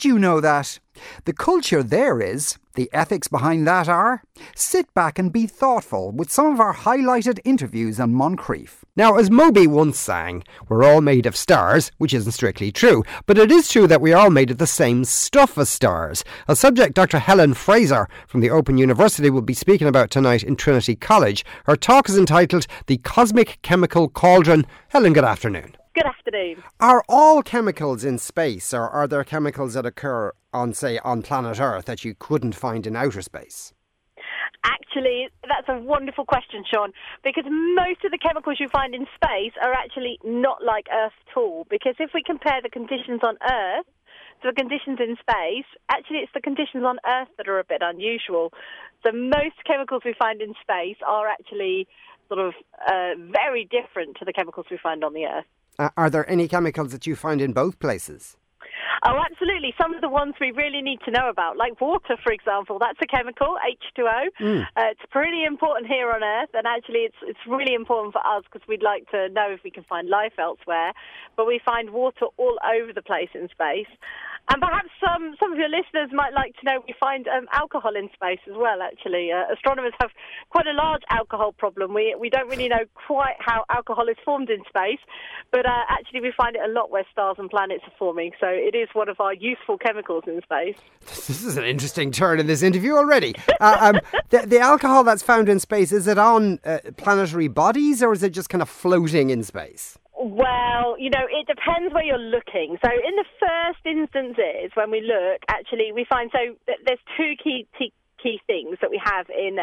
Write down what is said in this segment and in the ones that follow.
did you know that? The culture there is, the ethics behind that are, sit back and be thoughtful with some of our highlighted interviews on Moncrief. Now, as Moby once sang, we're all made of stars, which isn't strictly true, but it is true that we are all made of the same stuff as stars. A subject Dr. Helen Fraser from the Open University will be speaking about tonight in Trinity College. Her talk is entitled The Cosmic Chemical Cauldron. Helen, good afternoon. Good afternoon. Are all chemicals in space, or are there chemicals that occur on, say, on planet Earth that you couldn't find in outer space? Actually, that's a wonderful question, Sean, because most of the chemicals you find in space are actually not like Earth at all. Because if we compare the conditions on Earth to the conditions in space, actually it's the conditions on Earth that are a bit unusual. So most chemicals we find in space are actually sort of very different to the chemicals we find on the Earth. Are there any chemicals that you find in both places? Oh, absolutely. Some of the ones we really need to know about, like water, for example, that's a chemical, H2O. It's pretty important here on Earth, and actually it's really important for us because we'd like to know if we can find life elsewhere. But we find water all over the place in space. And perhaps some of your listeners might like to know we find alcohol in space as well, actually. Astronomers have quite a large alcohol problem. We don't really know quite how alcohol is formed in space, but actually we find it a lot where stars and planets are forming. So it is one of our useful chemicals in space. This is an interesting turn in this interview already. The alcohol that's found in space, is it on planetary bodies or is it just kind of floating in space? Well, it depends where you're looking. So in the first instances, when we look, actually, we find, so there's two key things that we have in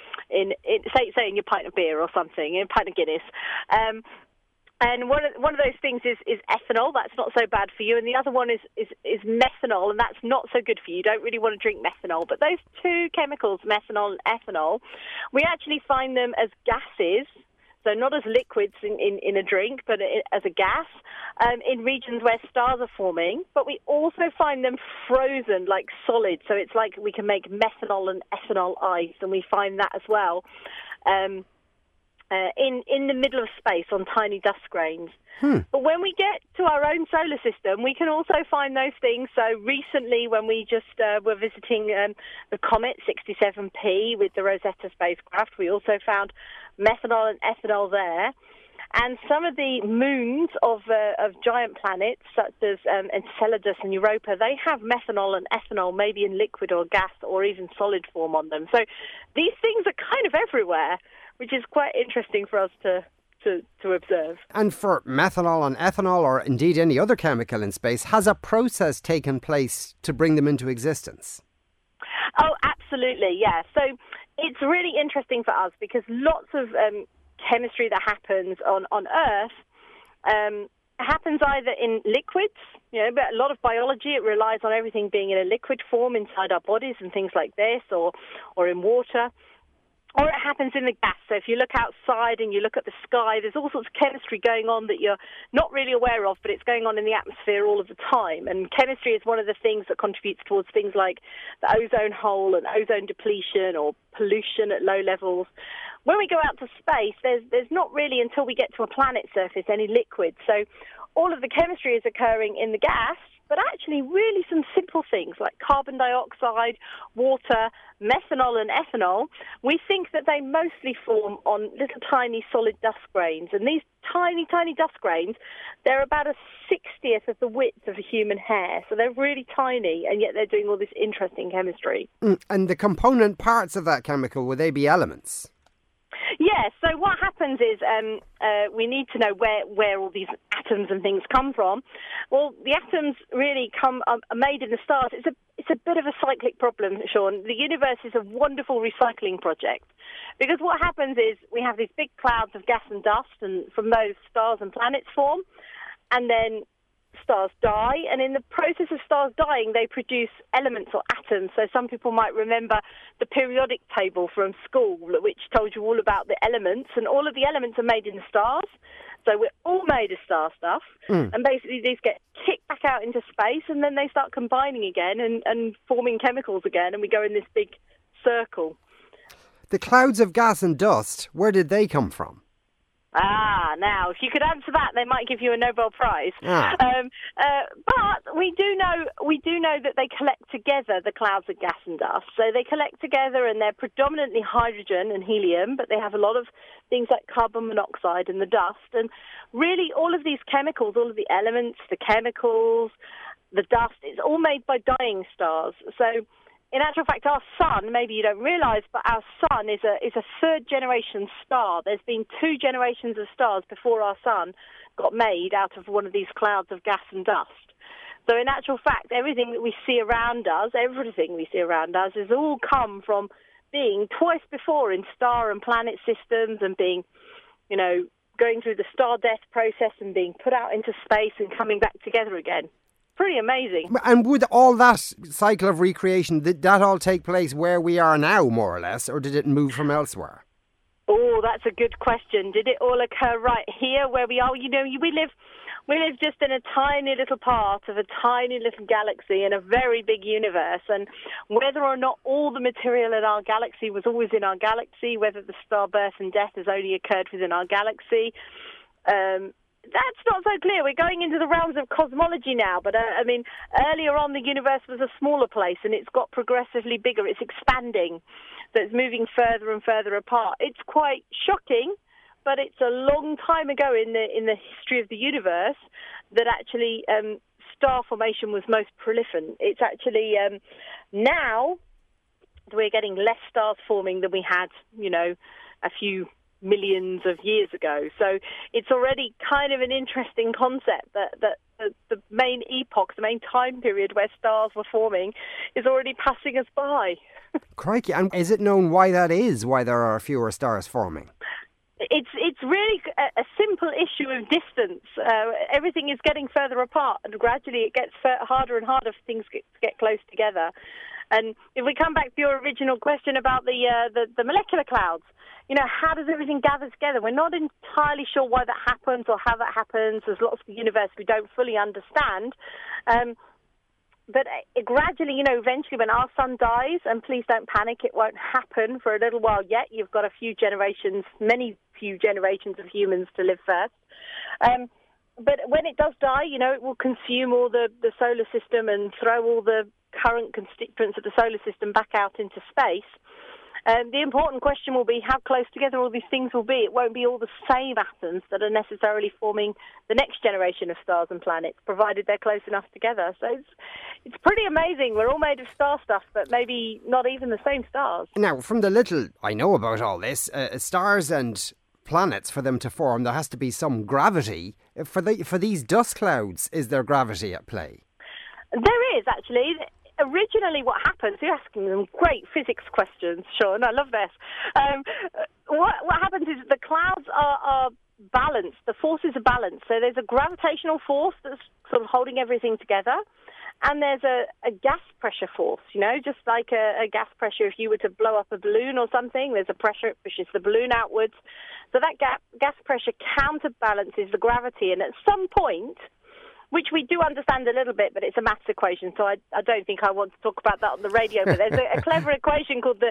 say in your pint of beer or something, in a pint of Guinness. And one of those things is ethanol. That's not so bad for you. And the other one is methanol, and that's not so good for you. You don't really want to drink methanol. But those two chemicals, methanol and ethanol, we actually find them as gases. So not as liquids in a drink, but as a gas, in regions where stars are forming. But we also find them frozen, like solid. So it's like we can make methanol and ethanol ice, and we find that as well in the middle of space on tiny dust grains. But when we get to our own solar system, we can also find those things. So recently, when we just were visiting the comet 67P with the Rosetta spacecraft, we also found methanol and ethanol there. And some of the moons of giant planets, such as Enceladus and Europa, they have methanol and ethanol, maybe in liquid or gas or even solid form on them. So these things are kind of everywhere, which is quite interesting for us to observe. And for methanol and ethanol, or indeed any other chemical in space, has a process taken place to bring them into existence? Oh, absolutely, yeah. So it's really interesting for us because lots of chemistry that happens on Earth happens either in liquids, but a lot of biology, it relies on everything being in a liquid form inside our bodies and things like this, or in water. Or it happens in the gas. So if you look outside and you look at the sky, there's all sorts of chemistry going on that you're not really aware of, but it's going on in the atmosphere all of the time. And chemistry is one of the things that contributes towards things like the ozone hole and ozone depletion or pollution at low levels. When we go out to space, there's not really, until we get to a planet surface, any liquid. So all of the chemistry is occurring in the gas, but actually really some simple things like carbon dioxide, water, methanol and ethanol, we think that they mostly form on little tiny solid dust grains. And these tiny, tiny dust grains, they're about a 60th of the width of a human hair. So they're really tiny, and yet they're doing all this interesting chemistry. And the component parts of that chemical, would they be elements? Yes, so what happens is we need to know where all these atoms and things come from. Well, the atoms really are made in the stars. It's a bit of a cyclic problem, Sean. The universe is a wonderful recycling project because what happens is we have these big clouds of gas and dust, and from those stars and planets form, and then stars die, and in the process of stars dying, they produce elements or atoms. So some people might remember the periodic table from school, which told you all about the elements, and all of the elements are made in the stars. So we're all made of star stuff, and basically these get kicked back out into space, and then they start combining again and forming chemicals again, and we go in this big circle. The clouds of gas and dust, where did they come from? Now, if you could answer that, they might give you a Nobel Prize. But we do know that they collect together, the clouds of gas and dust. So they collect together, and they're predominantly hydrogen and helium, but they have a lot of things like carbon monoxide in the dust. And really, all of these chemicals, all of the elements, the chemicals, the dust, it's all made by dying stars. So in actual fact, our sun, maybe you don't realise, but our sun is a third-generation star. There's been 2 generations of stars before our sun got made out of one of these clouds of gas and dust. So in actual fact, everything that we see around us, has all come from being twice before in star and planet systems and being, going through the star death process and being put out into space and coming back together again. Pretty amazing. And would all that cycle of recreation, did that all take place where we are now, more or less, or did it move from elsewhere? Oh, that's a good question. Did it all occur right here where we are? We live just in a tiny little part of a tiny little galaxy in a very big universe, and whether or not all the material in our galaxy was always in our galaxy, whether the star birth and death has only occurred within our galaxy, that's not so clear. We're going into the realms of cosmology now, but earlier on the universe was a smaller place and it's got progressively bigger. It's expanding, so it's moving further and further apart. It's quite shocking, but it's a long time ago in the history of the universe that actually star formation was most prolific. It's actually now we're getting less stars forming than we had, a few millions of years ago. So it's already kind of an interesting concept that the main epoch, the main time period where stars were forming is already passing us by. Crikey, and is it known why that is, why there are fewer stars forming? It's really a simple issue of distance. Everything is getting further apart, and gradually it gets harder and harder for things to get close together. And if we come back to your original question about the molecular clouds, how does everything gather together? We're not entirely sure why that happens or how that happens. There's lots of the universe we don't fully understand. But gradually, eventually when our sun dies, and please don't panic, it won't happen for a little while yet. You've got many few generations of humans to live first. But when it does die, it will consume all the solar system and throw all the current constituents of the solar system back out into space. The important question will be how close together all these things will be. It won't be all the same atoms that are necessarily forming the next generation of stars and planets, provided they're close enough together. So it's pretty amazing. We're all made of star stuff, but maybe not even the same stars. Now, from the little I know about all this, stars and planets, for them to form, there has to be some gravity. For these dust clouds, is there gravity at play? There is, actually. Originally, what happens, you're asking them great physics questions, Sean, I love this. What happens is the clouds are balanced, the forces are balanced. So there's a gravitational force that's sort of holding everything together, and there's a gas pressure force, just like a gas pressure if you were to blow up a balloon or something. There's a pressure, it pushes the balloon outwards. So that gas pressure counterbalances the gravity, and at some point, which we do understand a little bit, but it's a maths equation, so I don't think I want to talk about that on the radio. But there's a clever equation called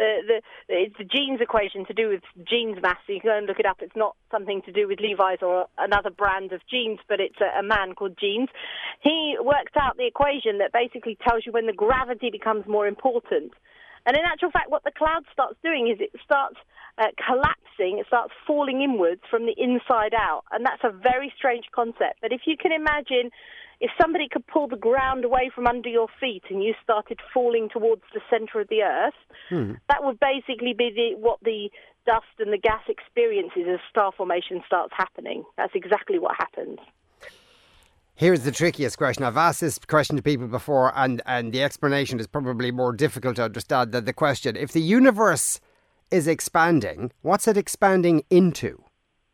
it's the Jeans equation to do with jeans maths. So you can go and look it up. It's not something to do with Levi's or another brand of jeans, but it's a man called Jeans. He worked out the equation that basically tells you when the gravity becomes more important. And in actual fact, what the cloud starts doing is it starts collapsing, it starts falling inwards from the inside out. And that's a very strange concept. But if you can imagine, if somebody could pull the ground away from under your feet and you started falling towards the centre of the earth, that would basically be what the dust and the gas experiences as star formation starts happening. That's exactly what happens. Here's the trickiest question. I've asked this question to people before, and the explanation is probably more difficult to understand than the question. If the universe is expanding, what's it expanding into?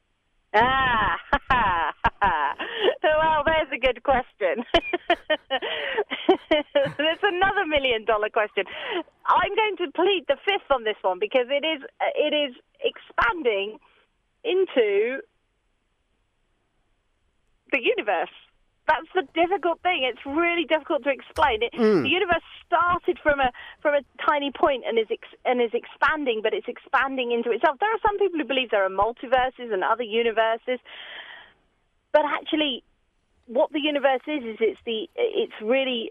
Well, there's a good question. That's another $1 million question. I'm going to plead the fifth on this one because it is expanding into the universe. That's the difficult thing. It's really difficult to explain. The universe started from a tiny point and is expanding, but it's expanding into itself. There are some people who believe there are multiverses and other universes, but actually, what the universe is it's really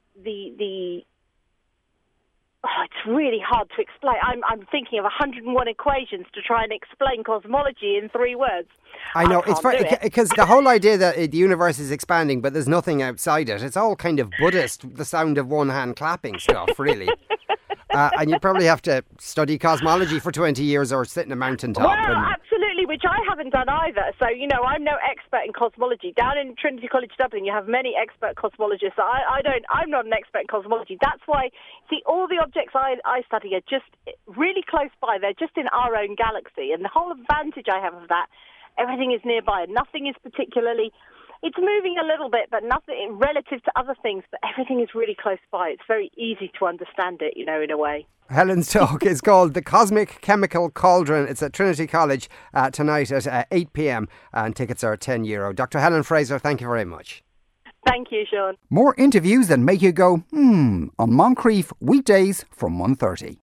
it's really hard to explain. I'm thinking of 101 equations to try and explain cosmology in 3 words. I know, it's because the whole idea that the universe is expanding, but there's nothing outside it, it's all kind of Buddhist, the sound of one hand clapping stuff, really. And you probably have to study cosmology for 20 years or sit in a mountaintop. Well, absolutely, which I haven't done either. So, I'm no expert in cosmology. Down in Trinity College Dublin, you have many expert cosmologists. I'm not an expert in cosmology. That's why, see, all the objects I study are just really close by. They're just in our own galaxy. And the whole advantage I have of that, everything is nearby and nothing is particularly... It's moving a little bit, but nothing relative to other things, but everything is really close by. It's very easy to understand it, in a way. Helen's talk is called The Cosmic Chemical Cauldron. It's at Trinity College tonight at 8 p.m. and tickets are €10. Dr. Helen Fraser, thank you very much. Thank you, Sean. More interviews that make you go, on Moncrief, weekdays from 1:30.